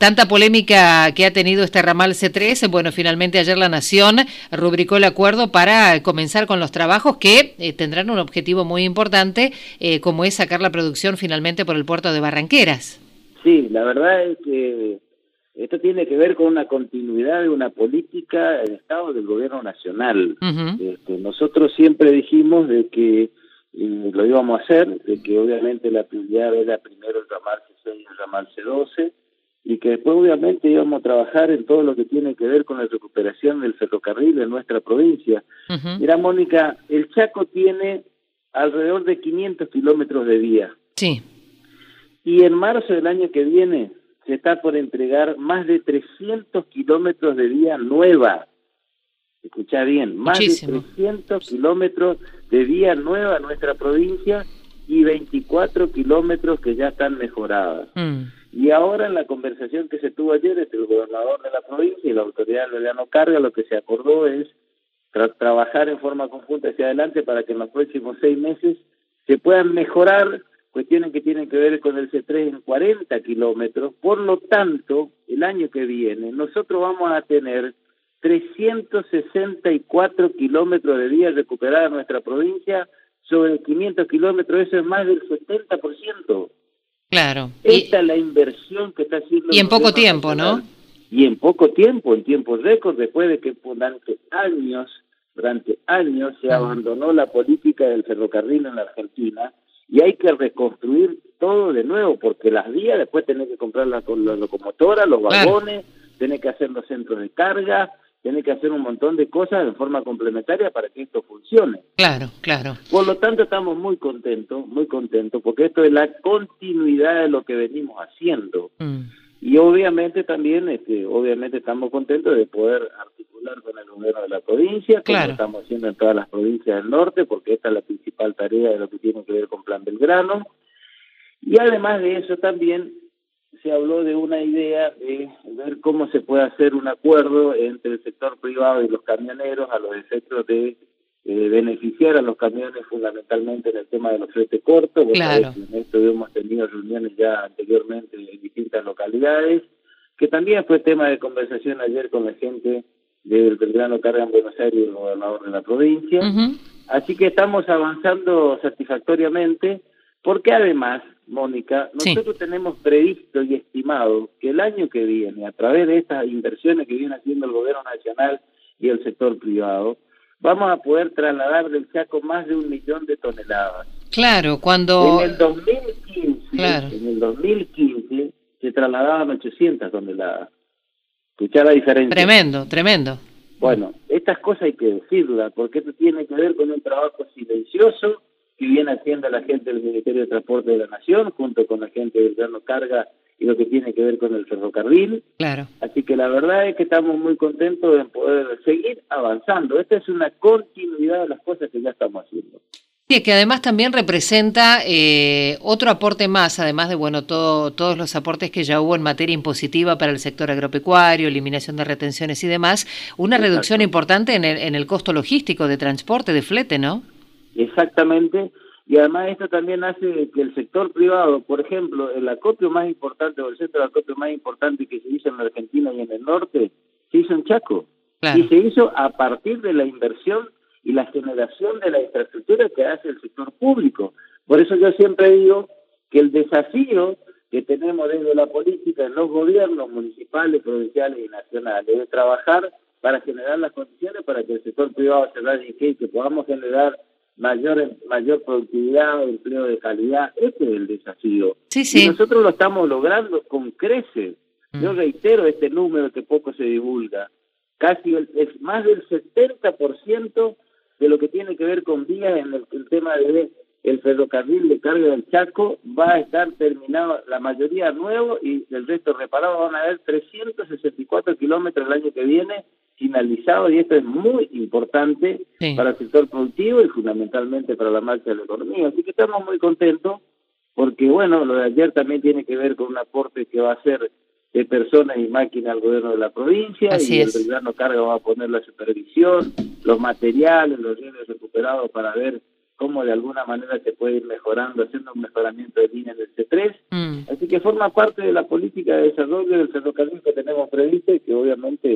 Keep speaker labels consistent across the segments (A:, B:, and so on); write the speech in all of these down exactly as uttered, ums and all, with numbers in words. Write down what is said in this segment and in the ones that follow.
A: tanta polémica que ha tenido este ramal C tres, bueno, finalmente ayer la Nación rubricó el acuerdo para comenzar con los trabajos que eh, tendrán un objetivo muy importante, eh, como es sacar la producción finalmente por el puerto de Barranqueras.
B: Sí, la verdad es que esto tiene que ver con una continuidad de una política del Estado del Gobierno Nacional. Uh-huh. Este, nosotros siempre dijimos de que eh, lo íbamos a hacer, de que obviamente la prioridad era primero el ramal C seis y el ramal C doce, y que después obviamente íbamos a trabajar en todo lo que tiene que ver con la recuperación del ferrocarril en nuestra provincia. Uh-huh. Mira, Mónica, el Chaco tiene alrededor de quinientos kilómetros de vía.
A: Sí.
B: Y en marzo del año que viene se está por entregar más de trescientos kilómetros de vía nueva. Escuchá bien, más Muchísimo. de trescientos kilómetros de vía nueva en nuestra provincia y veinticuatro kilómetros que ya están mejoradas. Mm. Y ahora en la conversación que se tuvo ayer entre el gobernador de la provincia y la autoridad de Liliano Carga, lo que se acordó es tra- trabajar en forma conjunta hacia adelante para que en los próximos seis meses se puedan mejorar cuestiones que tienen que ver con el C tres en cuarenta kilómetros. Por lo tanto, el año que viene nosotros vamos a tener trescientos sesenta y cuatro kilómetros de vía recuperada en nuestra provincia sobre quinientos kilómetros. Eso es más del setenta por ciento.
A: Claro.
B: Esta
A: y,
B: es la inversión que está haciendo
A: Y en poco tiempo,
B: nacional.
A: ¿no?
B: Y en poco tiempo, en tiempo récord, después de que durante años, durante años se uh-huh. abandonó la política del ferrocarril en la Argentina, y hay que reconstruir todo de nuevo, porque las vías después tenés que comprar la, la locomotora, los vagones, claro. tenés que hacer los centros de carga, tenés que hacer un montón de cosas de forma complementaria para que esto funcione.
A: Claro, claro.
B: Por lo tanto, estamos muy contentos, muy contentos, porque esto es la continuidad de lo que venimos haciendo. Mm. Y obviamente también, este, obviamente estamos contentos de poder articular con el gobierno de la provincia, como claro. estamos haciendo en todas las provincias del norte, porque esta es la principal tarea de lo que tiene que ver con Plan Belgrano. Y además de eso también se habló de una idea de ver cómo se puede hacer un acuerdo entre el sector privado y los camioneros a los efectos de eh, beneficiar a los camiones fundamentalmente en el tema de los fletes cortos.
A: Claro.
B: En esto hemos tenido reuniones ya anteriormente en distintas localidades, que también fue tema de conversación ayer con la gente del Belgrano Carga en Buenos Aires y el gobernador de la provincia. Uh-huh. Así que estamos avanzando satisfactoriamente, porque además, Mónica, nosotros sí. tenemos previsto y estimado que el año que viene, a través de estas inversiones que viene haciendo el gobierno nacional y el sector privado, vamos a poder trasladar del Chaco más de un millón de toneladas.
A: Claro, cuando...
B: En el dos mil quince, claro. en el dos mil quince se trasladaban ochocientas toneladas. ¿Escuchá la diferencia?
A: Tremendo, tremendo.
B: Bueno, estas cosas hay que decirlas, porque esto tiene que ver con un trabajo silencioso que viene haciendo la gente del Ministerio de Transporte de la Nación, junto con la gente del Belgrano Carga y lo que tiene que ver con el ferrocarril.
A: Claro.
B: Así que la verdad es que estamos muy contentos de poder seguir avanzando. Esta es una continuidad de las cosas que ya estamos haciendo.
A: Sí, que además también representa eh, otro aporte más, además de bueno todo, todos los aportes que ya hubo en materia impositiva para el sector agropecuario, eliminación de retenciones y demás, una Exacto. reducción importante en el, en el costo logístico de transporte, de flete, ¿no?
B: Exactamente, y además esto también hace que el sector privado, por ejemplo, el acopio más importante o el centro de acopio más importante que se hizo en la Argentina y en el norte, se hizo en Chaco. Claro. Y se hizo a partir de la inversión y la generación de la infraestructura que hace el sector público. Por eso yo siempre digo que el desafío que tenemos desde la política en los gobiernos municipales, provinciales y nacionales es trabajar para generar las condiciones para que el sector privado se radique y que podamos generar mayor mayor productividad, empleo de calidad. Ese es el desafío.
A: Sí, sí.
B: Y nosotros lo estamos logrando con creces. Mm. Yo reitero este número que poco se divulga. Casi el, es más del setenta por ciento de lo que tiene que ver con vías en el, el tema de el ferrocarril de carga del Chaco va a estar terminado, la mayoría nuevo y el resto reparado. Van a haber trescientos sesenta y cuatro kilómetros el año que viene finalizado, y esto es muy importante sí. para el sector productivo y fundamentalmente para la marcha de la economía. Así que estamos muy contentos porque, bueno, lo de ayer también tiene que ver con un aporte que va a hacer de personas y máquinas al gobierno de la provincia. Así y es. El Belgrano Carga va a poner la supervisión, los materiales, los bienes recuperados para ver cómo de alguna manera se puede ir mejorando, haciendo un mejoramiento de línea del C tres. Mm. Así que forma parte de la política de desarrollo del ferrocarril que tenemos previsto y que obviamente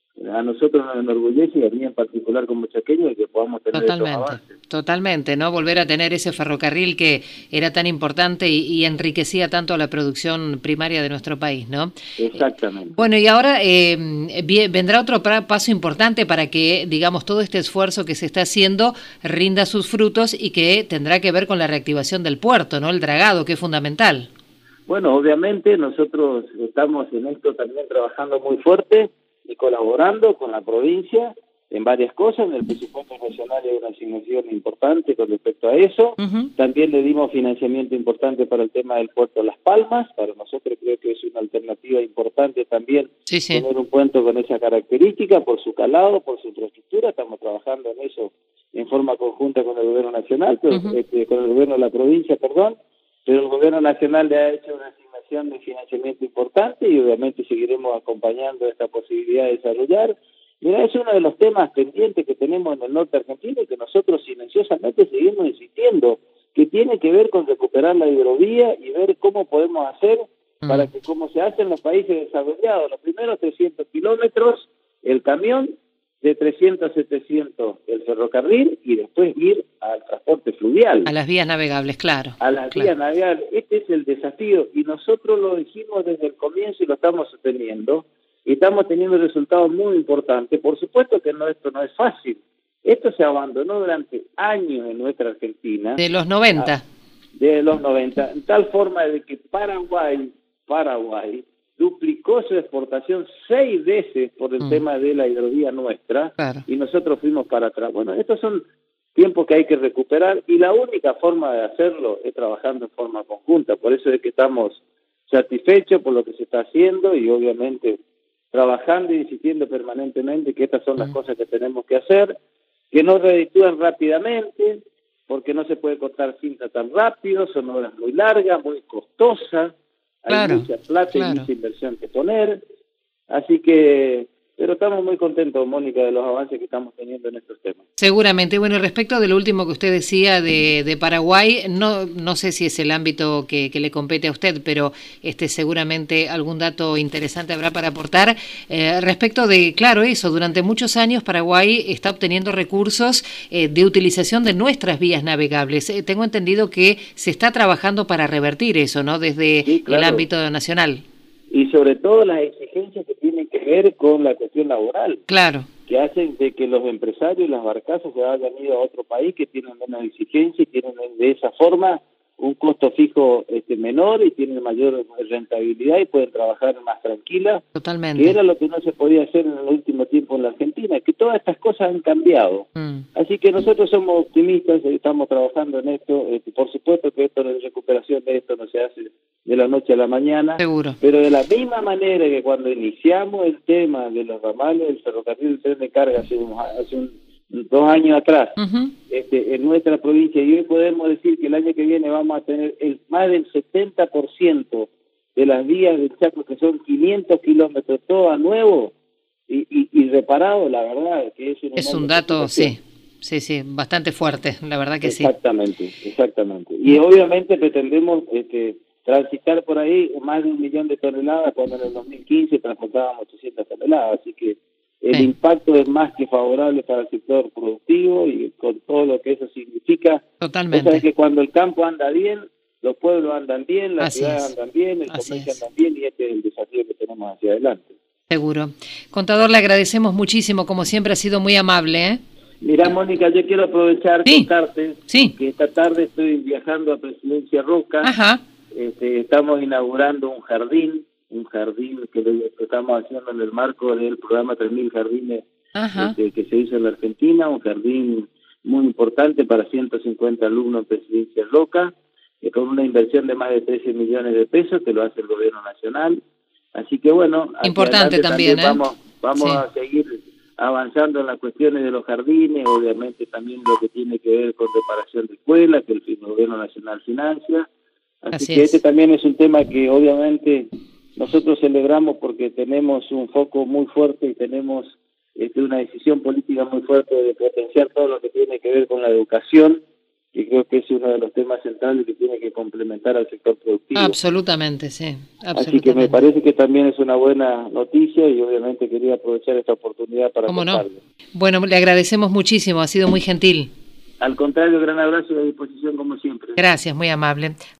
B: a nosotros nos enorgullece y a mí en particular como chaqueño, y que podamos tener
A: totalmente,
B: estos avances.
A: Totalmente, ¿no? Volver a tener ese ferrocarril que era tan importante y, y enriquecía tanto a la producción primaria de nuestro país, ¿no?
B: Exactamente.
A: Eh, bueno, y ahora eh, vendrá otro paso importante para que, digamos, todo este esfuerzo que se está haciendo rinda sus frutos y que tendrá que ver con la reactivación del puerto, ¿no? El dragado, que es fundamental.
B: Bueno, obviamente nosotros estamos en esto también trabajando muy fuerte y colaborando con la provincia en varias cosas. En el presupuesto nacional hay una asignación importante con respecto a eso. Uh-huh. También le dimos financiamiento importante para el tema del puerto Las Palmas. Para nosotros creo que es una alternativa importante también sí, sí. tener un puerto con esa característica, por su calado, por su infraestructura. Estamos trabajando en eso en forma conjunta con el gobierno nacional, pero, uh-huh. este, con el gobierno de la provincia, perdón. Pero el gobierno nacional le ha hecho una asignación de financiamiento importante y obviamente seguiremos acompañando esta posibilidad de desarrollar. Mira, es uno de los temas pendientes que tenemos en el norte argentino y que nosotros silenciosamente seguimos insistiendo, que tiene que ver con recuperar la hidrovía y ver cómo podemos hacer mm. para que, como se hace en los países desarrollados, los primeros trescientos kilómetros, el camión, de trescientos a setecientos el ferrocarril y después ir al transporte fluvial.
A: A las vías navegables, claro.
B: A las
A: claro.
B: vías navegables. Este es el desafío y nosotros lo dijimos desde el comienzo y lo estamos sosteniendo y estamos teniendo resultados muy importantes. Por supuesto que no, esto no es fácil. Esto se abandonó durante años en nuestra Argentina.
A: De los noventa.
B: De los noventa. En tal forma de que Paraguay, Paraguay, duplicó su exportación seis veces por el mm. tema de la hidrovía nuestra, claro. y nosotros fuimos para atrás. Bueno, estos son tiempos que hay que recuperar y la única forma de hacerlo es trabajando en forma conjunta. Por eso es que estamos satisfechos por lo que se está haciendo y obviamente trabajando y insistiendo permanentemente que estas son mm. las cosas que tenemos que hacer, que no reditúen rápidamente, porque no se puede cortar cinta tan rápido, son obras muy largas, muy costosas.
A: Claro,
B: hay mucha plata
A: claro.
B: y mucha inversión que poner, así que, pero estamos muy contentos, Mónica, de los avances que estamos teniendo en estos temas.
A: Seguramente. Bueno, respecto de lo último que usted decía de, de Paraguay, no no sé si es el ámbito que, que le compete a usted, pero este seguramente algún dato interesante habrá para aportar. Eh, respecto de, claro, eso, durante muchos años Paraguay está obteniendo recursos eh, de utilización de nuestras vías navegables. Eh, tengo entendido que se está trabajando para revertir eso, ¿no? Desde sí, claro. el ámbito nacional.
B: Y sobre todo las exigencias que tienen que ver con la cuestión laboral.
A: Claro.
B: Que hacen de que los empresarios y las barcazas se hayan ido a otro país que tienen menos exigencia y tienen de esa forma un costo fijo este menor y tienen mayor rentabilidad y pueden trabajar más tranquila.
A: Totalmente.
B: Que era lo que no se podía hacer en el último tiempo en la Argentina, que todas estas cosas han cambiado. Mm. Así que nosotros somos optimistas, estamos trabajando en esto. Este, por supuesto que esto, la recuperación de esto no se hace de la noche a la mañana.
A: Seguro.
B: Pero de la misma manera que cuando iniciamos el tema de los ramales del ferrocarril del tren de carga hace, un, hace un, dos años atrás, uh-huh. este, en nuestra provincia, y hoy podemos decir que el año que viene vamos a tener el, más del setenta por ciento de las vías del Chaco, que son quinientos kilómetros, todo a nuevo y, y, y reparado, la verdad que es,
A: es un dato, sí. Sí, sí, bastante fuerte, la verdad que
B: exactamente, sí. Exactamente, exactamente. Y obviamente pretendemos este, transitar por ahí más de un millón de toneladas, cuando en el dos mil quince transportábamos ochocientas toneladas, así que el sí. impacto es más que favorable para el sector productivo y con todo lo que eso significa.
A: Totalmente.
B: O sea, que cuando el campo anda bien, los pueblos andan bien, las Así ciudades es. andan bien, el Así comercio es. anda bien y este es el desafío que tenemos hacia adelante.
A: Seguro. Contador, le agradecemos muchísimo, como siempre ha sido muy amable, ¿eh?
B: Mirá, Mónica, yo quiero aprovechar
A: sí.
B: contarte
A: sí.
B: que esta tarde estoy viajando a Presidencia Roca.
A: Ajá.
B: Este, estamos inaugurando un jardín, un jardín que lo estamos haciendo en el marco del programa tres mil Jardines este, que se hizo en la Argentina, un jardín muy importante para ciento cincuenta alumnos en Presidencia Roca, eh, con una inversión de más de trece millones de pesos que lo hace el gobierno nacional. Así que bueno,
A: importante también,
B: también
A: ¿eh?
B: vamos, vamos sí. a seguir avanzando en las cuestiones de los jardines, obviamente también lo que tiene que ver con reparación de escuelas, que el gobierno nacional financia. Así, Así que es. Este también es un tema que obviamente nosotros celebramos porque tenemos un foco muy fuerte y tenemos este, una decisión política muy fuerte de potenciar todo lo que tiene que ver con la educación que creo que es uno de los temas centrales que tiene que complementar al sector productivo.
A: Absolutamente, sí. Absolutamente.
B: Así que me parece que también es una buena noticia y obviamente quería aprovechar esta oportunidad para
A: ¿Cómo
B: contarlo.
A: no? Bueno, le agradecemos muchísimo, ha sido muy gentil.
B: Al contrario, gran abrazo y a disposición como siempre.
A: Gracias, muy amable.